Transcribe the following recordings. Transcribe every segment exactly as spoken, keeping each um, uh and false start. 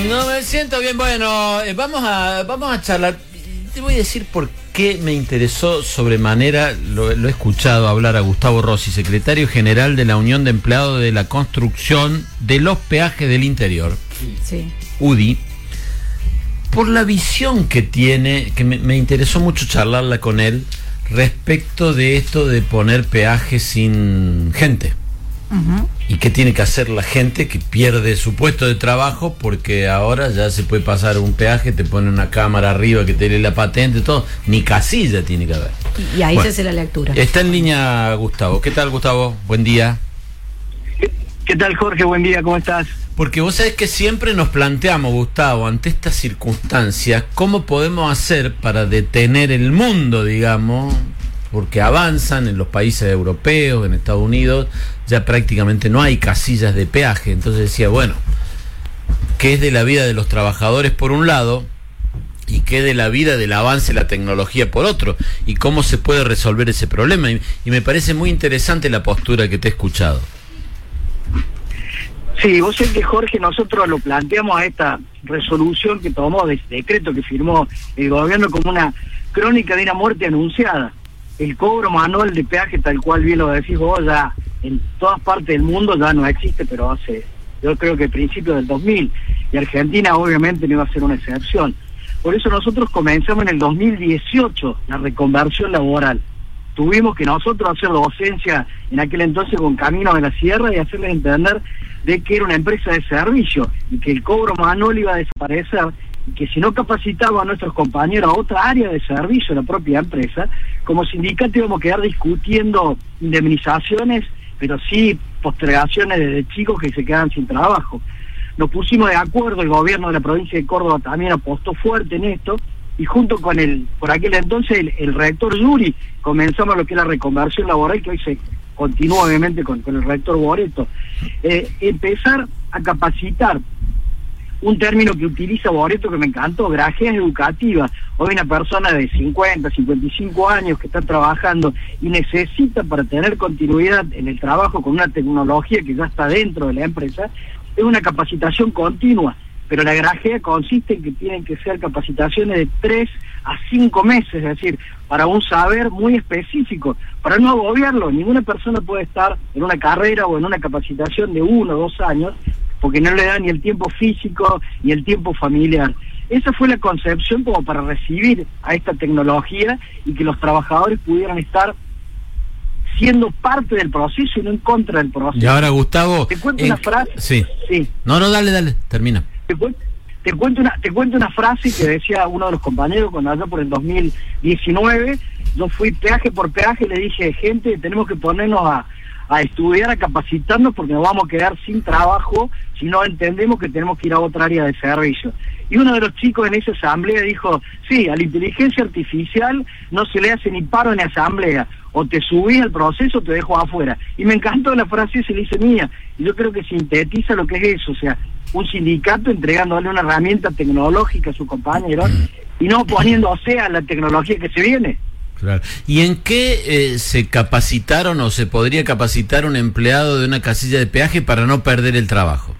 No me siento bien. Bueno, eh, vamos a vamos a charlar. Te voy a decir por qué me interesó sobremanera. Lo, lo he escuchado hablar a Gustavo Rossi, secretario general de la Unión de Empleados de la Construcción de los Peajes del Interior, sí. U D I, por la visión que tiene, que me, me interesó mucho charlarla con él respecto de esto de poner peajes sin gente. Uh-huh. ¿Y qué tiene que hacer la gente que pierde su puesto de trabajo? Porque ahora ya se puede pasar un peaje, te pone una cámara arriba que te lee la patente, todo, ni casilla tiene que haber. Y ahí bueno, se hace la lectura. Está en línea Gustavo. ¿Qué tal, Gustavo? Buen día. ¿Qué, qué tal, Jorge? Buen día, ¿cómo estás? Porque vos sabés que siempre nos planteamos, Gustavo, ante estas circunstancias, cómo podemos hacer para detener el mundo, digamos, porque avanzan en los países europeos, en Estados Unidos, ya prácticamente no hay casillas de peaje. Entonces decía, bueno, ¿qué es de la vida de los trabajadores por un lado? ¿Y qué de la vida del avance de la tecnología por otro? ¿Y cómo se puede resolver ese problema? Y, y me parece muy interesante la postura que te he escuchado. Sí, vos sabés que, Jorge, nosotros lo planteamos a esta resolución que tomó, de este decreto que firmó el gobierno, como una crónica de una muerte anunciada. El cobro manual de peaje, tal cual bien lo decís vos, ya en todas partes del mundo ya no existe, pero hace, yo creo que a principios del dos mil, y Argentina obviamente no iba a ser una excepción. Por eso nosotros comenzamos en el dos mil dieciocho la reconversión laboral. Tuvimos que nosotros hacer docencia en aquel entonces con Camino de la Sierra y hacerles entender de que era una empresa de servicio y que el cobro manual iba a desaparecer, y que si no capacitaba a nuestros compañeros a otra área de servicio de la propia empresa, como sindicato íbamos a quedar discutiendo indemnizaciones, pero sí postergaciones de chicos que se quedan sin trabajo. Nos pusimos de acuerdo, el gobierno de la provincia de Córdoba también apostó fuerte en esto, y junto con el, por aquel entonces, el, el rector Yuri, comenzamos lo que es la reconversión laboral, que hoy se continúa obviamente con, con el rector Boreto. Eh, empezar a capacitar, un término que utiliza Boreto que me encantó, grajeas educativas. Hoy una persona de cincuenta, cincuenta y cinco años que está trabajando y necesita, para tener continuidad en el trabajo con una tecnología que ya está dentro de la empresa, es una capacitación continua. Pero la grajea consiste en que tienen que ser capacitaciones de tres a cinco meses, es decir, para un saber muy específico, para no agobiarlo. Ninguna persona puede estar en una carrera o en una capacitación de uno o dos años, porque no le da ni el tiempo físico ni el tiempo familiar. Esa fue la concepción como para recibir a esta tecnología y que los trabajadores pudieran estar siendo parte del proceso y no en contra del proceso. Y ahora, Gustavo... ¿Te cuento en... una frase? Sí. sí. No, no, dale, dale, termina. Te cuento, te cuento una te cuento una frase que decía uno de los compañeros cuando allá por el dos mil diecinueve, yo fui peaje por peaje y le dije, gente, tenemos que ponernos a, a estudiar, a capacitarnos, porque nos vamos a quedar sin trabajo si no entendemos que tenemos que ir a otra área de servicio. Y uno de los chicos en esa asamblea dijo, sí, a la inteligencia artificial no se le hace ni paro ni asamblea, o te subís al proceso o te dejo afuera. Y me encantó la frase, se le hice mía, y yo creo que sintetiza lo que es eso, o sea, un sindicato entregándole una herramienta tecnológica a su compañero y no poniéndose a la tecnología que se viene. Claro. ¿Y en qué eh, se capacitaron o se podría capacitar un empleado de una casilla de peaje para no perder el trabajo?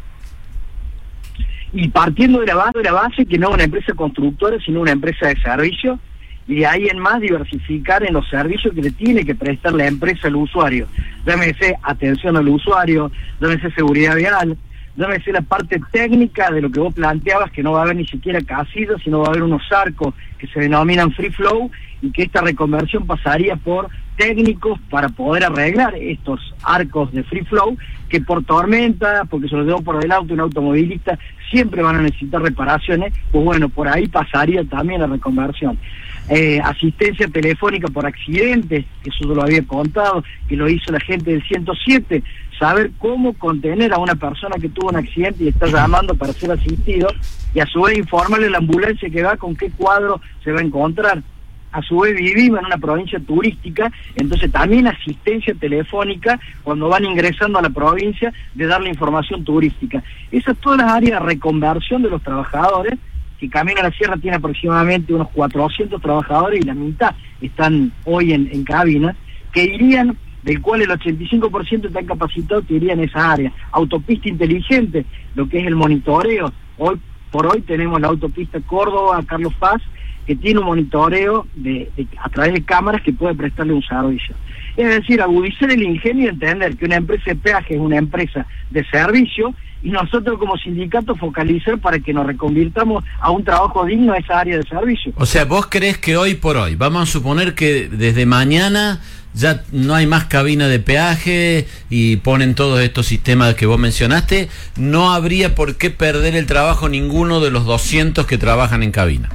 Y partiendo de la base, de la base que no es una empresa constructora, sino una empresa de servicio, y de ahí en más diversificar en los servicios que le tiene que prestar la empresa al usuario. Llámese atención al usuario, llámese seguridad vial, llámese la parte técnica de lo que vos planteabas, que no va a haber ni siquiera casillas, sino va a haber unos arcos que se denominan free flow, y que esta reconversión pasaría por técnicos para poder arreglar estos arcos de free flow, que por tormenta, porque se los llevó por el auto, un automovilista, siempre van a necesitar reparaciones. Pues bueno, por ahí pasaría también la reconversión. Eh, asistencia telefónica por accidentes, que eso yo lo había contado, que lo hizo la gente del ciento siete, saber cómo contener a una persona que tuvo un accidente y está llamando para ser asistido, y a su vez informarle a la ambulancia que va con qué cuadro se va a encontrar. A su vez vivimos en una provincia turística, entonces también asistencia telefónica cuando van ingresando a la provincia, de darle información turística. Esas todas las áreas de reconversión de los trabajadores, que Camino a la Sierra tiene aproximadamente unos cuatrocientos trabajadores y la mitad están hoy en, en cabinas, que irían, del cual el ochenta y cinco por ciento están capacitados, que irían en esa área. Autopista inteligente, lo que es el monitoreo. Hoy por hoy tenemos la autopista Córdoba-Carlos Paz, que tiene un monitoreo de, de, a través de cámaras que puede prestarle un servicio. Es decir, agudizar el ingenio y entender que una empresa de peaje es una empresa de servicio, y nosotros como sindicato focalizar para que nos reconvirtamos a un trabajo digno a esa área de servicio. O sea, ¿vos crees que hoy por hoy, vamos a suponer que desde mañana ya no hay más cabina de peaje y ponen todos estos sistemas que vos mencionaste, no habría por qué perder el trabajo ninguno de los doscientos que trabajan en cabina?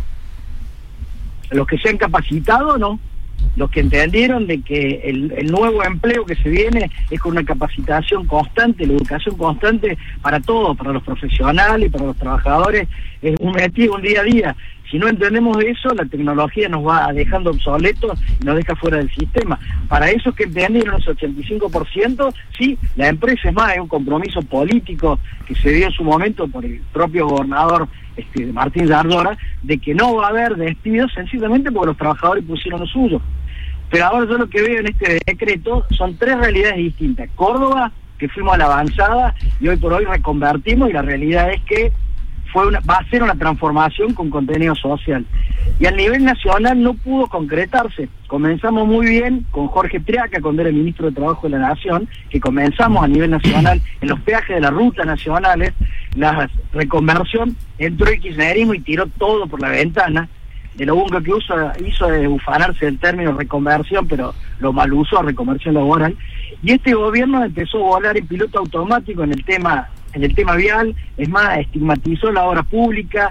Los que se han capacitado, no. Los que entendieron de que el, el nuevo empleo que se viene es con una capacitación constante, la educación constante para todos, para los profesionales y para los trabajadores, es un metido un día a día. Si no entendemos eso, la tecnología nos va dejando obsoletos y nos deja fuera del sistema. Para esos que entendieron ese ochenta y cinco por ciento, sí, la empresa es más, es un compromiso político que se dio en su momento por el propio gobernador este, Martín Yardora, de que no va a haber despidos sencillamente porque los trabajadores pusieron lo suyo. Pero ahora yo lo que veo en este decreto son tres realidades distintas. Córdoba, que fuimos a la avanzada y hoy por hoy reconvertimos, y la realidad es que fue una, va a ser una transformación con contenido social. Y a nivel nacional no pudo concretarse. Comenzamos muy bien con Jorge Triaca, cuando era ministro de Trabajo de la Nación, que comenzamos a nivel nacional en los peajes de las rutas nacionales, la reconversión, entró el kirchnerismo y tiró todo por la ventana. De lo único que usa, hizo es ufanarse del término reconversión, pero lo mal usó, reconversión laboral. Y este gobierno empezó a volar en piloto automático en el tema en el tema vial, es más, estigmatizó la obra pública,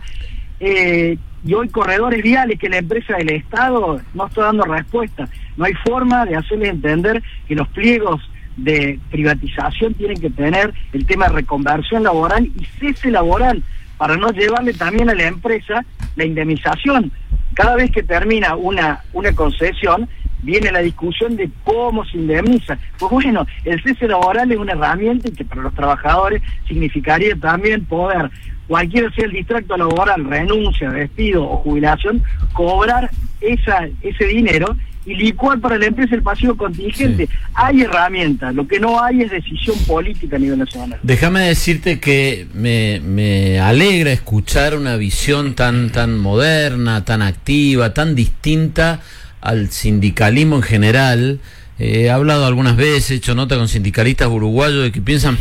eh, y hoy corredores viales que la empresa del Estado no está dando respuesta. No hay forma de hacerles entender que los pliegos de privatización tienen que tener el tema de reconversión laboral y cese laboral, para no llevarle también a la empresa la indemnización. Cada vez que termina una, una concesión, viene la discusión de cómo se indemniza. Pues bueno, el cese laboral es una herramienta que para los trabajadores significaría también poder, cualquiera sea el distracto laboral, renuncia, despido o jubilación, cobrar esa ese dinero y licuar para la empresa el pasivo contingente. Sí. Hay herramientas, lo que no hay es decisión política a nivel nacional. Déjame decirte que me, me alegra escuchar una visión tan, tan moderna, tan activa, tan distinta al sindicalismo en general. Eh, he hablado algunas veces, he hecho nota con sindicalistas uruguayos de que piensan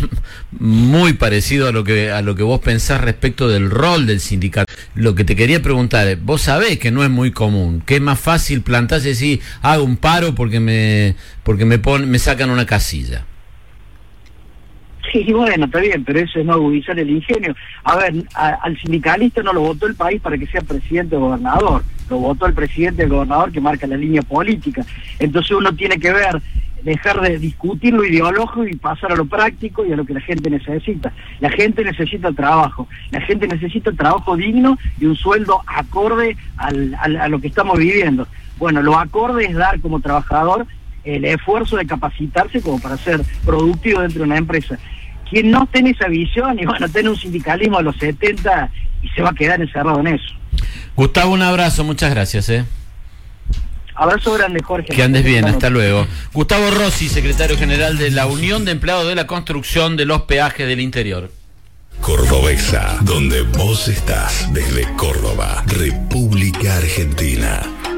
muy parecido a lo que a lo que vos pensás respecto del rol del sindicato. Lo que te quería preguntar, vos sabés que no es muy común, que es más fácil plantarse y decir, hago un paro porque me porque me pon, me sacan una casilla. Sí, bueno, está bien, pero eso es no agudizar el ingenio. A ver, a, al sindicalista no lo votó el país para que sea presidente o gobernador, lo votó el presidente el gobernador que marca la línea política. Entonces uno tiene que ver, dejar de discutir lo ideológico y pasar a lo práctico y a lo que la gente necesita. La gente necesita trabajo, la gente necesita trabajo digno y un sueldo acorde al, al, a lo que estamos viviendo. Bueno, lo acorde es dar como trabajador el esfuerzo de capacitarse como para ser productivo dentro de una empresa. Quien no tiene esa visión, y bueno, tiene un sindicalismo de los setenta y se va a quedar encerrado en eso. Gustavo, un abrazo, muchas gracias. ¿eh? Abrazo grande, Jorge. Que andes bien, hasta luego. Gustavo Rossi, secretario general de la Unión de Empleados de la Construcción de los Peajes del Interior. Cordobesa, donde vos estás, desde Córdoba, República Argentina.